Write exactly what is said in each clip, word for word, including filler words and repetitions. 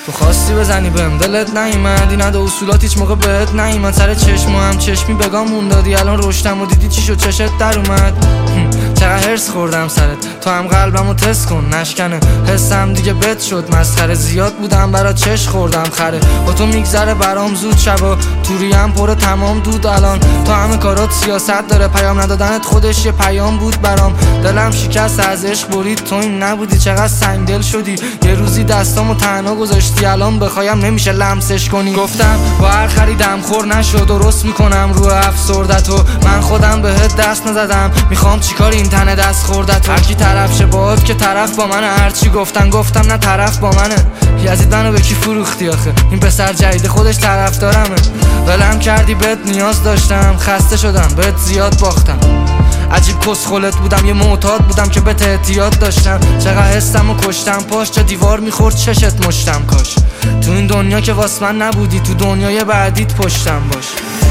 تو خواستی بزنی بهم دلت نیومد، این ادا اصولات هیچ موقع بهت نیومد. سر چشم هم چشمی بگام مون دادی، الان رشتم و دیدی چی شد چشت در اومد. چقدر هرس خوردم سرت، تو هم قلبمو تست کن نشکنه حسم دیگه بد شد مسخره. زیاد بودم برا چش خوردم خره، با تو میگذره برام زود شبا، توریم پر تمام دود الان. تو همه کارات سیاست داره، پیام ندادنت خودش یه پیام بود برام. دلم شکست از عشق برید، تو این نبودی چقدر سنگ دل شدی. یه روزی دستامو تنها گذاشتی، الان بخوایم نمیشه لمسش کنی. گفتم با هر خریدم خور نشد، درست میکنم رو افسردتو. من خودم بهت دست نزدم، میخوام چیکار این تنه دست خوردتو. هر کی طرف شه باهات که طرف با منه، هرچی گفتن گفتم نه طرف با منه. یزید منو به کی فروختی آخه، این پسر جدید خودش طرف دارمه. ولم کردی بهت نیاز داشتم، خسته شدم بهت زیاد باختم. عجیب کسخلت بودم، یه معتاد بودم که بهت احتیاط داشتم. چقدر حسم و کشتم پاش، چه دیوار میخورد چشت مشتم. کاش تو این دنیا که واس من نبودی، تو دنیای بعدیت پشتم باش.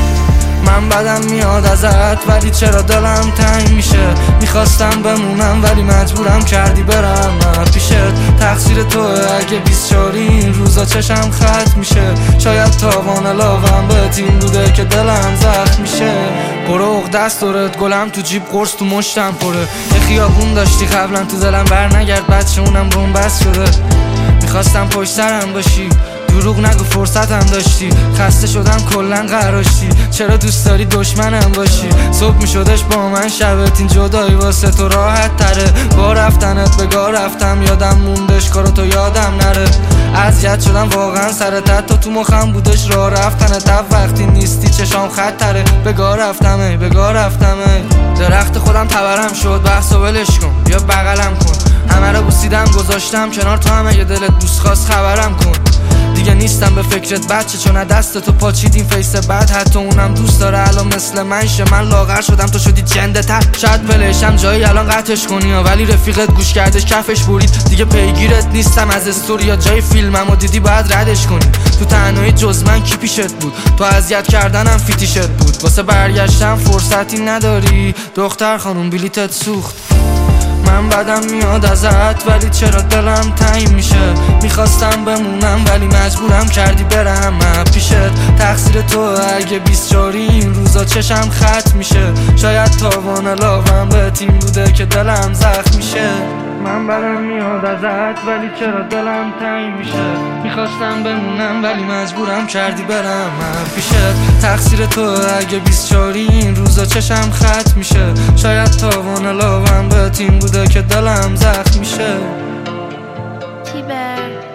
من بدم میاد ازت ولی چرا دلم تنگ میشه. میخواستم بمونم ولی مجبورم کردی برم پیشت. تقصیر توه اگه بیست چاری این روزا چشم خط میشه. شاید تاوان لاوم به تیم بوده که دلم زخم میشه. برو اغ دست دارت گلم تو جیب، قرص تو مشتم پره. یه خیابون داشتی قبلا تو دلم بر نگرد، بچه اونم بومبست شده. میخواستم پشت سرم باشی، دروغ نگو فرصتم داشتی. خسته شدم کلن قراشتی، چرا دوست داری دشمنم باشی. صبح میشدش با من شبت، این جدایی واسه تو راحت تره. با رفتنت بگاه رفتم، یادم موندش کارو تو یادم نره. اذیت شدم واقعا سرت، تا تو مخم بودش راه رفتنت. تب وقتی نیستی چشام خط تره. بگاه رفتم ای بگاه رفتم ای. درخت خودم تبرم شد، بحثو ولش کن بیا بغلم کن. همه رو بوسیدم گذاشتم کنار، تو هم اگه دلت دوست خواست خبرم کن. دیگه نیستم به فکرت بچه، چون دست تو پاچید این فیس بد. حتی اونم دوست داره الان مثل من شه. من لاغر شدم تو شدی جنده تر. شاید پلشم جایی الان قطعش کنی، ولی رفیقت گوش کردش کفش برید. دیگه پیگیرت نیستم از استوری یا جای فیلمم و دیدی باید ردش کنی. تو تنهایی جز من کی پیشت بود، تو اذیت کردنم فیتیشت بود. واسه برگشتم فرصتی نداری دختر خانوم، بلیتت سوخت. من بدم میاد ازت ولی چرا دلم تنگ میشه. میخواستم بمونم ولی مجبورم کردی برم پیشت. تقصیر تو اگه بیست چاری این روزا چشم خط میشه. شاید تاوان لاوم به تیم بوده که دلم زخم میشه. من بدم میاد ازت ولی چرا دلم تنگ میشه. میخواستم بمونم ولی مجبورم کردی برم پیشت. تقصیر تو اگه بیست چاری این روزا چشم خط میشه. شاید تاوان لاوم به تیم بوده که دلم زخم میشه. تیبر